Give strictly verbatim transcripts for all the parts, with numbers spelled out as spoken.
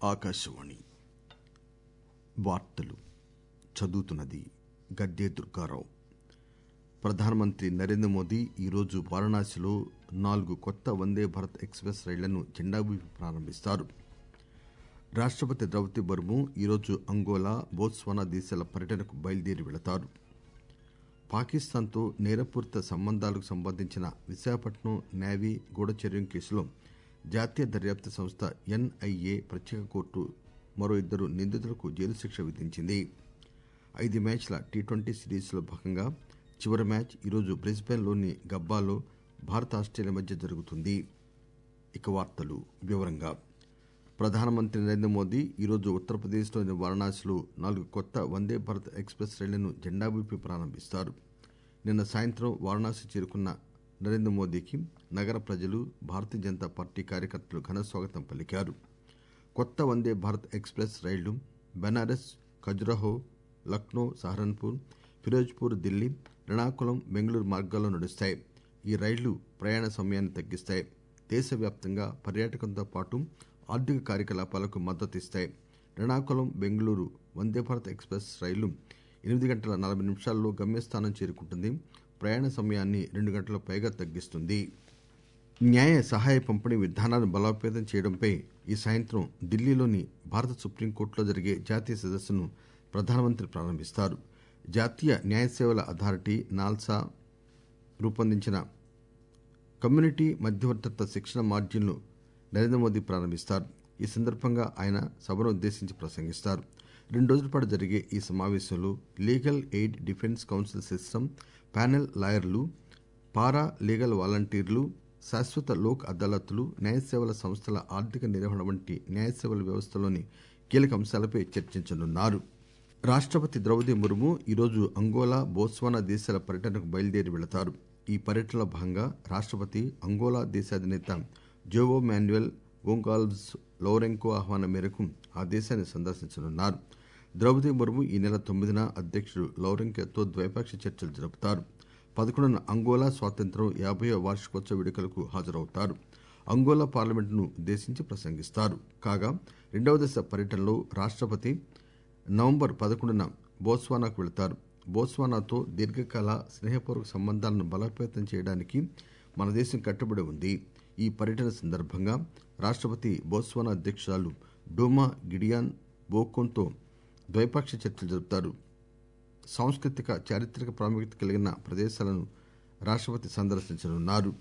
ఆకాశవాణి వార్తలు చదువుతున్నది గద్దే దుర్గారావు. ప్రధానమంత్రి నరేంద్ర మోదీ ఈరోజు వారణాసిలో నాలుగు కొత్త వందే భారత్ ఎక్స్ప్రెస్ రైళ్లను జెండా ఊపి ప్రారంభిస్తారు. రాష్టపతి ద్రౌపది ముర్ము ఈరోజు అంగోలా, బోత్స్వానా దేశాల పర్యటనకు బయలుదేరి వెళతారు. పాకిస్తాన్తో నేరపూరిత సంబంధాలకు సంబంధించిన విశాఖపట్నం నేవీ గూఢచర్యం కేసులో జాతీయ దర్యాప్తు సంస్థ ఎన్ఐఏ ప్రత్యేక కోర్టు మరో ఇద్దరు నిందితులకు జైలు శిక్ష విధించింది. ఐదు మ్యాచ్ల టీ ట్వంటీ సిరీస్లో భాగంగా చివరి మ్యాచ్ ఈరోజు బ్రిస్బేన్లోని గబ్బాలో భారత్ ఆస్ట్రేలియా మధ్య జరుగుతుంది. ఇక వార్తలు వివరంగా ప్రధానమంత్రి నరేంద్ర మోదీ ఈరోజు ఉత్తరప్రదేశ్లోని వారణాసిలో నాలుగు కొత్త వందే భారత్ ఎక్స్ప్రెస్ రైళ్లను జెండా ఊపి ప్రారంభిస్తారు. నిన్న సాయంత్రం వారణాసి చేరుకున్న నరేంద్ర మోదీకి నగర ప్రజలు, భారతీయ జనతా పార్టీ కార్యకర్తలు ఘన స్వాగతం పలికారు. కొత్త వందే భారత్ ఎక్స్ప్రెస్ రైళ్లు బెనారస్, ఖజురహో, లక్నో, సహరన్పూర్, ఫిరోజ్పూర్, ఢిల్లీ, ఎర్నాకుళం, బెంగళూరు మార్గాల్లో నడుస్తాయి. ఈ రైళ్లు ప్రయాణ సమయాన్ని తగ్గిస్తాయి. దేశవ్యాప్తంగా పర్యాటకంతో పాటు ఆర్థిక కార్యకలాపాలకు మద్దతిస్తాయి. ఎర్నాకుళం బెంగళూరు వందే భారత్ ఎక్స్ప్రెస్ రైలు ఎనిమిది గంటల నలభై నిమిషాల్లో గమ్యస్థానం చేరుకుంటుంది. ప్రయాణ సమయాన్ని రెండు గంటలకు పైగా తగ్గిస్తుంది. న్యాయ సహాయ పంపిణీ విధానాన్ని బలోపేతం చేయడంపై ఈ సాయంత్రం ఢిల్లీలోని భారత సుప్రీంకోర్టులో జరిగే జాతీయ సదస్సును ప్రధానమంత్రి ప్రారంభిస్తారు. జాతీయ న్యాయ సేవల అథారిటీ నాల్సా రూపొందించిన కమ్యూనిటీ మధ్యవర్తిత్వ శిక్షణ మాడ్యూల్ను నరేంద్ర మోదీ ప్రారంభిస్తారు. ఈ సందర్భంగా ఆయన సభను ఉద్దేశించి ప్రసంగిస్తారు. రెండు రోజుల పాటు జరిగే ఈ సమావేశంలో legal aid defence counsel system, panel లాయర్లు, పారా లీగల్ వాలంటీర్లు, శాశ్వత లోక్ అదాలత్లు, న్యాయ సేవల సంస్థల ఆర్థిక నిర్వహణ వంటి న్యాయ సేవల వ్యవస్థలోని కీలక అంశాలపై చర్చించనున్నారు. రాష్టపతి ద్రౌపది ముర్ము ఈరోజు అంగోలా, బోత్స్వానా దేశాల పర్యటనకు బయలుదేరి వెళతారు. ఈ పర్యటనలో భాగంగా రాష్టపతి అంగోలా దేశాధినేత జోవో మాన్యుయల్ గోంగాల్వ్స్ లౌరెంకో ఆహ్వానం మేరకు ఆ దేశాన్ని సందర్శించనున్నారు. ద్రౌపది ముర్ము ఈ నెల తొమ్మిదిన అధ్యక్షుడు లౌరెంకోతో ద్వైపాక్షిక చర్చలు జరుపుతారు. పదకొండున అంగోలా స్వాతంత్ర్యం యాభైవ వార్షికోత్సవ వేడుకలకు హాజరవుతారు. అంగోలా పార్లమెంటును ఉద్దేశించి ప్రసంగిస్తారు. కాగా రెండవ దశ పర్యటనలో రాష్టపతి నవంబర్ పదకొండున బోత్స్వానాకు వెళతారు. బోత్స్వానాతో దీర్ఘకాల స్నేహపూర్వక సంబంధాలను బలోపేతం చేయడానికి మన దేశం కట్టుబడి ఉంది. ఈ పర్యటన సందర్భంగా రాష్టపతి బోత్స్వానా అధ్యక్షురాలు డోమా గిడియాన్ బోకోన్తో ద్వైపాక్షిక చర్చలు జరుపుతారు. సాంస్కృతిక, చారిత్రక ప్రాముఖ్యత కలిగిన ప్రదేశాలను రాష్టపతి సందర్శించనున్నారు.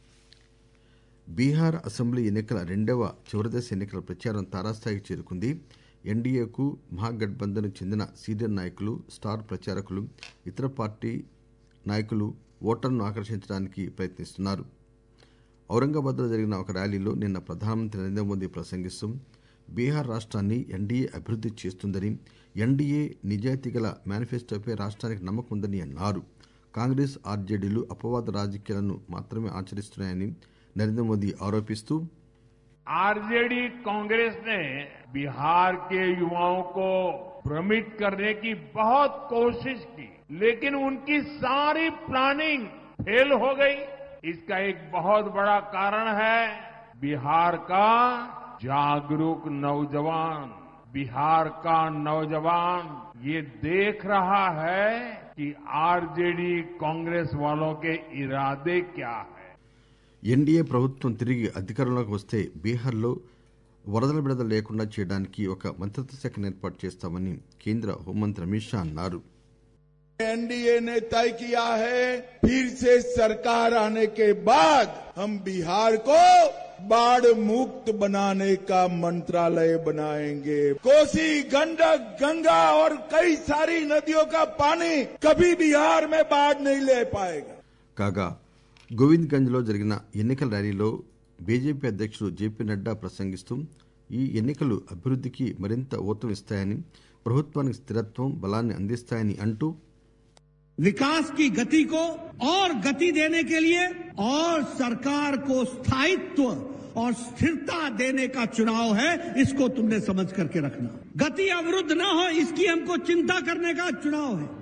బీహార్ అసెంబ్లీ ఎన్నికల రెండవ చివరిదశ ఎన్నికల ప్రచారం తారాస్థాయికి చేరుకుంది. ఎన్డీఏకు మహాగఠబంధన్ కు చెందిన సీనియర్ నాయకులు, స్టార్ ప్రచారకులు, ఇతర పార్టీ నాయకులు ఓటర్లను ఆకర్షించడానికి ప్రయత్నిస్తున్నారు. ఔరంగాబాద్లో జరిగిన ఒక ర్యాలీలో నిన్న ప్రధానమంత్రి నరేంద్ర మోదీ ప్రసంగిస్తూ బీహార్ రాష్ట్రాన్ని ఎన్డీఏ అభివృద్ది చేస్తుందని, ఎన్డీఏ నిజాయితీ గల మేనిఫెస్టోపై రాష్ట్రానికి నమ్మకం ఉందని అన్నారు. కాంగ్రెస్, ఆర్జేడీలు అపవాద రాజకీయాలను మాత్రమే ఆచరిస్తున్నాయని నరేంద్ర మోదీ ఆరోపిస్తూ आरजेडी कांग्रेस ने बिहार के युवाओं को भ्रमित करने की बहुत कोशिश की, लेकिन उनकी सारी प्लानिंग फेल हो गई. इसका एक बहुत बड़ा कारण है बिहार का जागरूक नौजवान. बिहार का नौजवान ये देख रहा है कि आरजेडी कांग्रेस वालों के इरादे क्या है. ఎన్డీఏ ప్రభుత్వం తిరిగి అధికారంలోకి వస్తే బీహార్లో వరదల బిడద లేకుండా చేయడానికి ఒక మంత్రిత్వ శాఖను ఏర్పాటు చేస్తామని కేంద్ర హోంమంత్రి అమిత్ షా అన్నారు. एनडीए ने तय किया है फिर से सरकार आने के बाद हम बिहार को बाढ़ मुक्त बनाने का मंत्रालय बनाएंगे. कोसी, गंडक, गंगा और कई सारी नदियों का पानी कभी बिहार में बाढ़ नहीं ले पाएगा. కాగా గోవింద్గంజ్ లో జరిగిన ఎన్నికల ర్యాలీలో బీజేపీ అధ్యక్షుడు జేపీ నడ్డా ప్రసంగిస్తూ ఈ ఎన్నికలు అభివృద్దికి మరింత ఊతం ఇస్తాయని, ప్రభుత్వానికి స్థిరత్వం, బలాన్ని అందిస్తాయని అంటూ विकास की गति को और गति देने के लिए और सरकार को स्थायित्व और स्थिरता देने का चुनाव है. इसको तुमने समझ करके रखना. गति अवरुद्ध न हो इसकी हमको चिंता करने का चुनाव है.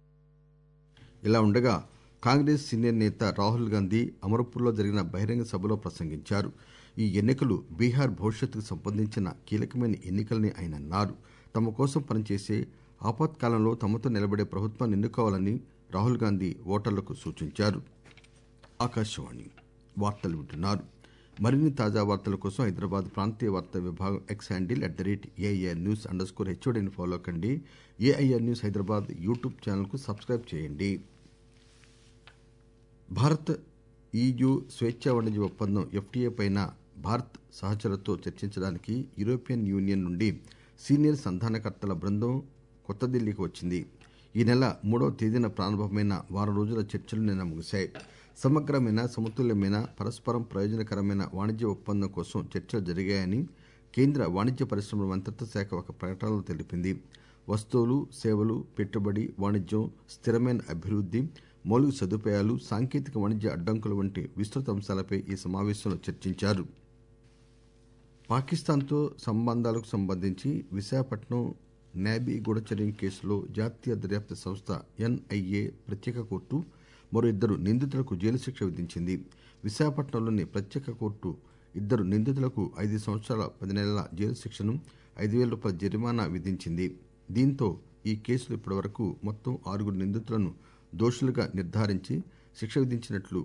ఇలా ఉండగా కాంగ్రెస్ సీనియర్ నేత రాహుల్ గాంధీ అమర్పూర్లో జరిగిన బహిరంగ సభలో ప్రసంగించారు. ఈ ఎన్నికలు బీహార్ భవిష్యత్తుకు సంబంధించిన కీలకమైన ఎన్నికలని ఆయన అన్నారు. తమ కోసం పనిచేసే, ఆపత్కాలంలో తమతో నిలబడే ప్రభుత్వాన్ని ఎన్నుకోవాలని రాహుల్ గాంధీ ఓటర్లకు సూచించారు. ఆకాశవాణి వార్తలు వింటున్నారు. మరిన్ని తాజా వార్తల కోసం హైదరాబాద్ ప్రాంతీయ వార్తా విభాగం X handle at the rate AIR news underscore హెచ్ఓడిని ఫాలో కండి. ఏఐఆర్ న్యూస్ హైదరాబాద్ యూట్యూబ్ ఛానల్కు సబ్స్క్రైబ్ చేయండి. భారత్ ఈయూ స్వేచ్ఛా వాణిజ్య ఒప్పందం ఎఫ్టీఏ పైన భారత్ సహచరులతో చర్చించడానికి యూరోపియన్ యూనియన్ నుండి సీనియర్ సంధానకర్తల బృందం కొత్త ఢిల్లీకి వచ్చింది. ఈ నెల మూడవ తేదీన ప్రారంభమైన వారం రోజుల చర్చలు నిన్న ముగిశాయి. సమగ్రమైన, సమతుల్యమైన, పరస్పరం ప్రయోజనకరమైన వాణిజ్య ఒప్పందం కోసం చర్చలు జరిగాయని కేంద్ర వాణిజ్య పరిశ్రమల మంత్రిత్వ శాఖ ఒక ప్రకటనలో తెలిపింది. వస్తువులు, సేవలు, పెట్టుబడి, వాణిజ్యం, స్థిరమైన అభివృద్ధి, మౌలిక సదుపాయాలు, సాంకేతిక వాణిజ్య అడ్డంకులు వంటి విస్తృత అంశాలపై ఈ సమావేశంలో చర్చించారు. పాకిస్తాన్తో సంబంధాలకు సంబంధించి విశాఖపట్నం నాబీ గూఢచర్యం కేసులో జాతీయ దర్యాప్తు సంస్థ ఎన్ఐఏ ప్రత్యేక కోర్టు మరో ఇద్దరు నిందితులకు జైలు శిక్ష విధించింది. విశాఖపట్నంలోని ప్రత్యేక కోర్టు ఇద్దరు నిందితులకు ఐదు సంవత్సరాల పది నెలల జైలు శిక్షను, ఐదు వేల రూపాయల జరిమానా విధించింది. దీంతో ఈ కేసులో ఇప్పటివరకు మొత్తం ఆరుగురు నిందితులను దోషులుగా నిర్ధారించి శిక్ష విధించినట్లు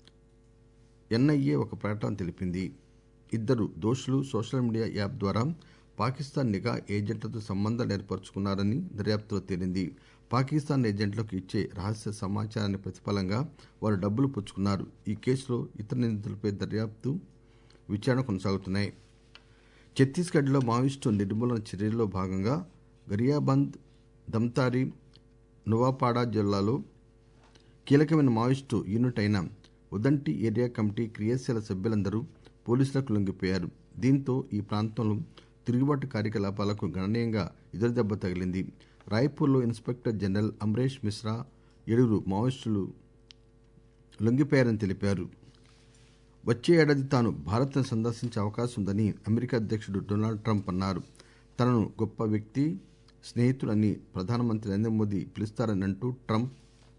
ఎన్ఐఏ ఒక ప్రకటన తెలిపింది. ఇద్దరు దోషులు సోషల్ మీడియా యాప్ ద్వారా పాకిస్తాన్ నిఘా ఏజెంట్లతో సంబంధాలు ఏర్పరచుకున్నారని దర్యాప్తులో తేలింది. పాకిస్తాన్ ఏజెంట్లకు ఇచ్చే రహస్య సమాచారాన్ని ప్రతిఫలంగా వారు డబ్బులు పుచ్చుకున్నారు. ఈ కేసులో ఇతర నిందితులపై దర్యాప్తు, విచారణ కొనసాగుతున్నాయి. ఛత్తీస్గఢ్లో మావోయిస్టు నిర్మూలన చర్యల్లో భాగంగా గరియాబంద్, దమ్తారి, నువాపాడా జిల్లాలో కీలకమైన మావోయిస్టు యూనిట్ అయిన ఉదంటి ఏరియా కమిటీ క్రియాశీల సభ్యులందరూ పోలీసులకు లొంగిపోయారు. దీంతో ఈ ప్రాంతంలో తిరుగుబాటు కార్యకలాపాలకు గణనీయంగా ఎదురుదెబ్బ తగిలింది. రాయ్పూర్లో ఇన్స్పెక్టర్ జనరల్ అమరేష్ మిశ్రా ఏడుగురు మావోయిస్టులు లొంగిపోయారని తెలిపారు. వచ్చే ఏడాది తాను భారత్ను సందర్శించే అవకాశం ఉందని అమెరికా అధ్యక్షుడు డొనాల్డ్ ట్రంప్ అన్నారు. తనను గొప్ప వ్యక్తి, స్నేహితుడని ప్రధానమంత్రి నరేంద్ర మోదీ పిలుస్తారని అంటూ ట్రంప్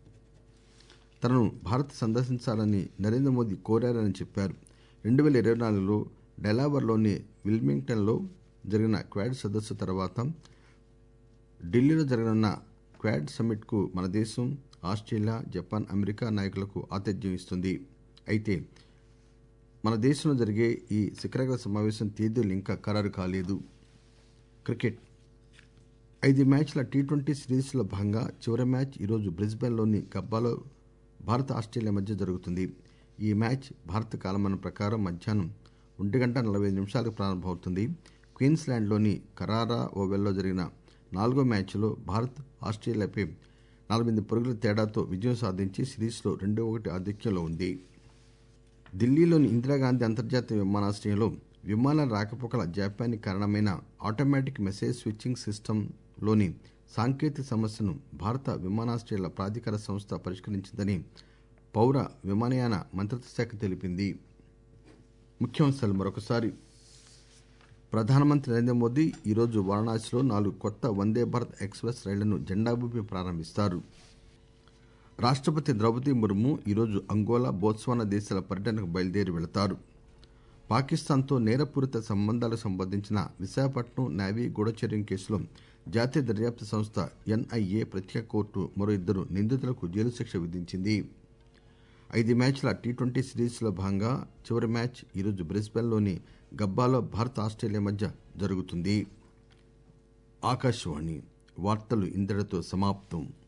తనను భారత్ సందర్శించాలని నరేంద్ర మోదీ కోరారని చెప్పారు. రెండు వేల ఇరవై నాలుగులో డెలావర్లోని విల్మింగ్టన్లో జరిగిన క్వాడ్ సదస్సు తర్వాత ఢిల్లీలో జరగనున్న క్వాడ్ సమ్మిట్కు మన దేశం, ఆస్ట్రేలియా, జపాన్, అమెరికా నాయకులకు ఆతిథ్యం ఇస్తుంది. అయితే మన దేశంలో జరిగే ఈ శిఖరాగ్ర సమావేశం తేదీలు ఇంకా ఖరారు కాలేదు. క్రికెట్ ఐదు మ్యాచ్ల టీ ట్వంటీ సిరీస్లో భాగంగా చివరి మ్యాచ్ ఈరోజు బ్రిస్బెన్లోని గబ్బాలో భారత, ఆస్ట్రేలియా మధ్య జరుగుతుంది. ఈ మ్యాచ్ భారత కాలమానం ప్రకారం మధ్యాహ్నం ఒంటి గంట నలభై ఐదు నిమిషాలకు ప్రారంభమవుతుంది. క్వీన్స్లాండ్లోని కరారా ఓవెల్లో జరిగిన నాలుగో మ్యాచ్లో భారత్ ఆస్ట్రేలియాపై నలభై ఎనిమిది పరుగుల తేడాతో విజయం సాధించి సిరీస్లో రెండు ఒకటి ఆధిక్యంలో ఉంది. ఢిల్లీలోని ఇందిరాగాంధీ అంతర్జాతీయ విమానాశ్రయంలో విమానాల రాకపోకల జాప్యానికి కారణమైన ఆటోమేటిక్ మెసేజ్ స్విచ్చింగ్ సిస్టంలోని సాంకేతిక సమస్యను భారత విమానాశ్రయాల ప్రాధికార సంస్థ పరిష్కరించిందని పౌర విమానయాన మంత్రిత్వ శాఖ తెలిపింది. ముఖ్యాంశాలు మరొకసారి. ప్రధానమంత్రి నరేంద్ర మోదీ ఈరోజు వారణాసిలో నాలుగు కొత్త వందే భారత్ ఎక్స్ప్రెస్ రైళ్లను జెండా ఊపి ప్రారంభిస్తారు. రాష్ట్రపతి ద్రౌపది ముర్ము ఈరోజు అంగోలా, బోత్స్వానా దేశాల పర్యటనకు బయలుదేరి వెళతారు. పాకిస్తాన్తో నేరపూరిత సంబంధాలకు సంబంధించిన విశాఖపట్నం నావీ గూఢచర్యం కేసులో జాతీయ దర్యాప్తు సంస్థ ఎన్ఐఏ ప్రత్యేక కోర్టు మరో ఇద్దరు నిందితులకు జైలు శిక్ష విధించింది. ఐదు మ్యాచ్ల టీ ట్వంటీ సిరీస్లో భాగంగా చివరి మ్యాచ్ ఈరోజు బ్రిస్బెన్లోని గబ్బాలో భారత్, ఆస్ట్రేలియా మధ్య జరుగుతుంది. ఆకాశవాణి వార్తలు ఇంతటితో సమాప్తం.